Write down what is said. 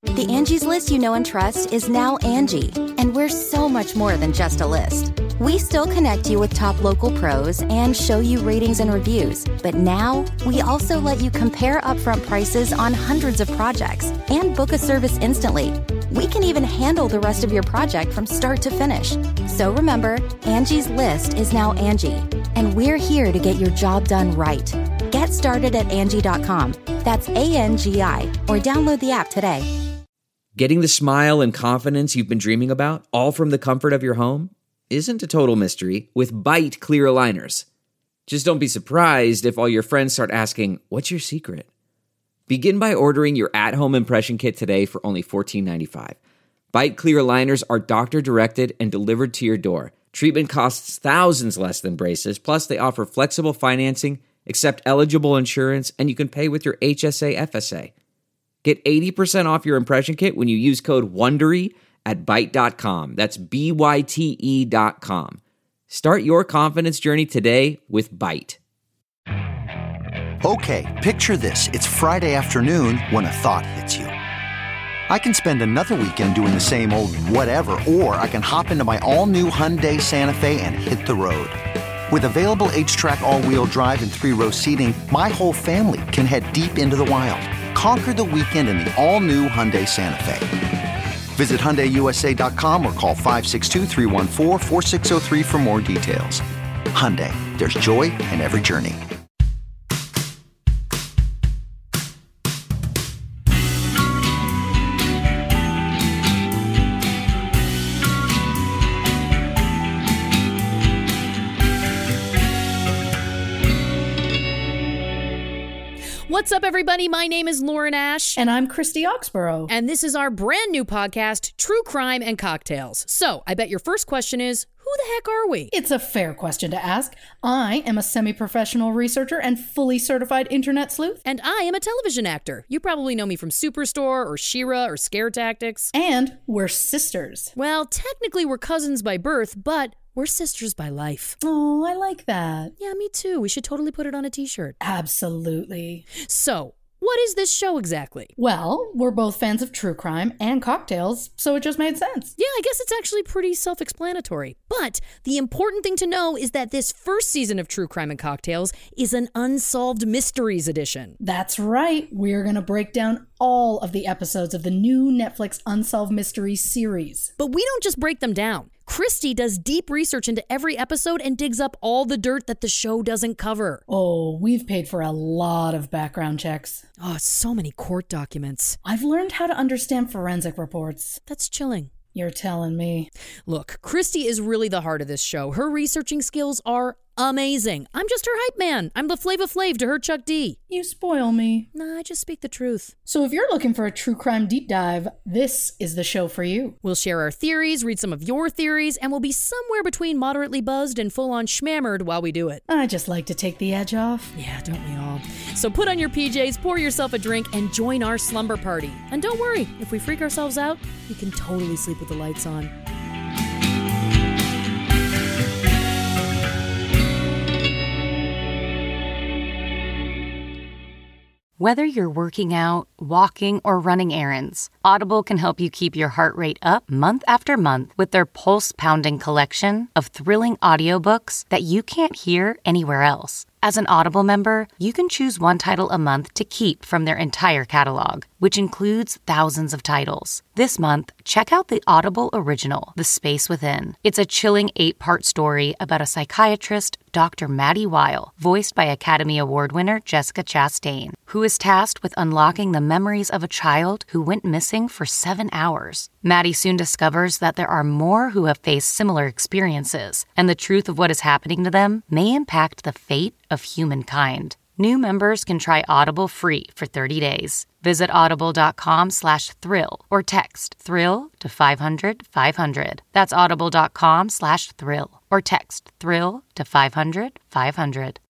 The Angie's List you know and trust is now Angie, and we're so much more than just a list. We still connect you with top local pros and show you ratings and reviews, but now we also let you compare upfront prices on hundreds of projects and book a service instantly. We can even handle the rest of your project from start to finish. So remember, Angie's List is now Angie, and we're here to get your job done right. Get started at Angie.com. That's ANGI, or download the app today. Getting the smile and confidence you've been dreaming about, all from the comfort of your home, isn't a total mystery with Byte clear aligners. Just don't be surprised if all your friends start asking, "What's your secret?" Begin by ordering your at-home impression kit today for only $14.95. Byte clear aligners are doctor-directed and delivered to your door. Treatment costs thousands less than braces, plus they offer flexible financing, accept eligible insurance, and you can pay with your HSA FSA. Get 80% off your impression kit when you use code WONDERY at Byte.com. That's BYTE.com. Start your confidence journey today with Byte. Okay, picture this. It's Friday afternoon when a thought hits you. I can spend another weekend doing the same old whatever, or I can hop into my all-new Hyundai Santa Fe and hit the road. With available H-Track all-wheel drive and 3-row seating, my whole family can head deep into the wild. Conquer the weekend in the all-new Hyundai Santa Fe. Visit HyundaiUSA.com or call 562-314-4603 for more details. Hyundai, there's joy in every journey. What's up, everybody? My name is Lauren Ash. And I'm Christy Oxborough. And this is our brand new podcast, True Crime and Cocktails. So, I bet your first question is, who the heck are we? It's a fair question to ask. I am a semi-professional researcher and fully certified internet sleuth. And I am a television actor. You probably know me from Superstore or She-Ra or Scare Tactics. And we're sisters. Well, technically we're cousins by birth, but we're sisters by life. Oh, I like that. Yeah, me too. We should totally put it on a t-shirt. Absolutely. So, what is this show exactly? Well, we're both fans of true crime and cocktails, so it just made sense. Yeah, I guess it's actually pretty self-explanatory. But the important thing to know is that this first season of True Crime and Cocktails is an Unsolved Mysteries edition. That's right. We're going to break down all of the episodes of the new Netflix Unsolved Mysteries series. But we don't just break them down. Christy does deep research into every episode and digs up all the dirt that the show doesn't cover. Oh, we've paid for a lot of background checks. Oh, so many court documents. I've learned how to understand forensic reports. That's chilling. You're telling me. Look, Christy is really the heart of this show. Her researching skills are amazing. I'm just her hype man. I'm the Flava Flav to her Chuck D. You spoil me. Nah, I just speak the truth. So if you're looking for a true crime deep dive, this is the show for you. We'll share our theories, read some of your theories, and we'll be somewhere between moderately buzzed and full-on schmammered while we do it. I just like to take the edge off. Yeah, don't we all? So put on your PJs, pour yourself a drink, and join our slumber party. And don't worry, if we freak ourselves out, we can totally sleep with the lights on. Whether you're working out, walking, or running errands, Audible can help you keep your heart rate up month after month with their pulse-pounding collection of thrilling audiobooks that you can't hear anywhere else. As an Audible member, you can choose one title a month to keep from their entire catalog, which includes thousands of titles. This month, check out the Audible original, The Space Within. It's a chilling 8-part story about a psychiatrist, Dr. Maddie Weil, voiced by Academy Award winner Jessica Chastain, who is tasked with unlocking the memories of a child who went missing for 7 hours. Maddie soon discovers that there are more who have faced similar experiences, and the truth of what is happening to them may impact the fate of humankind. New members can try Audible free for 30 days. Visit audible.com/thrill or text thrill to 500-500. That's audible.com/thrill or text thrill to 500-500.